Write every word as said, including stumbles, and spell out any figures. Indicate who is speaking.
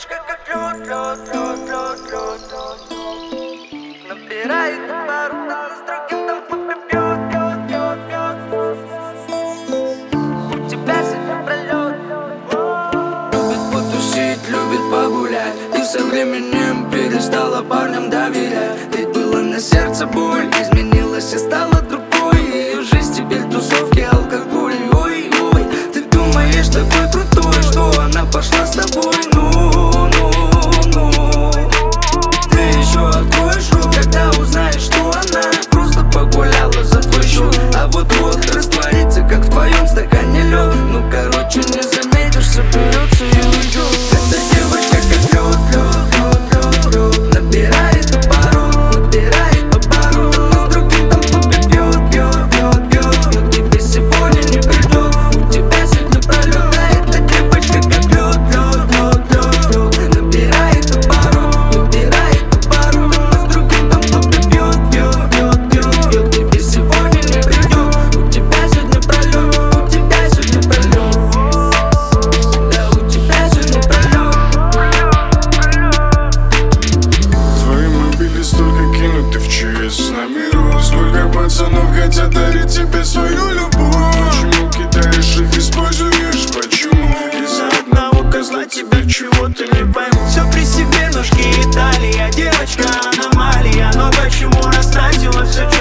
Speaker 1: девочка как лед, лед, лед, лед, лед, лед. Набирает обороты, но с другим там попьет, пьет, пьет, пьет. У тебя сегодня пролет.
Speaker 2: Любит потусить, любит погулять, и со временем перестала парням доверять. Ведь было на сердце боль, изменилась и стала другой. Ее жизнь теперь тусовки, алкоголь. Ой, ой, ты думаешь такой крутой, что она пошла с тобой? Ну, ну, ну. Ты еще откроешь рот, когда узнаешь, что она просто погуляла за твой счет. А вот-вот растворится, как в твоем стакане лед. Ну, короче, не заметишь, соберется и уйдет. Эта девочка как лед, лед, лед, лед, лед. Набирает оборот, набирает оборот, но с другим там попьет, пьет, пьет, пьет. Но к тебе сегодня не придет, у тебя сегодня пролет. А эта девочка как лед, лед, лед, лед, лед. Набирает оборот, набирает оборот, но с другим там попьет, пьет, пьет, пьет, пьет. К тебе сегодня не придет, у тебя сегодня пролет, у тебя сегодня пролет. Да, у тебя сегодня пролет.
Speaker 3: Твои мобили столько кинуты в ЧС. Наберу, сколько пацанов хотят дарить тебе свою любовь. Почему кидаешь их, используешь? Почему? Из-за одного козла тебя чего-то не пойму.
Speaker 4: Все при себе, ножки и талия. Девочка аномалия, но почему растратила все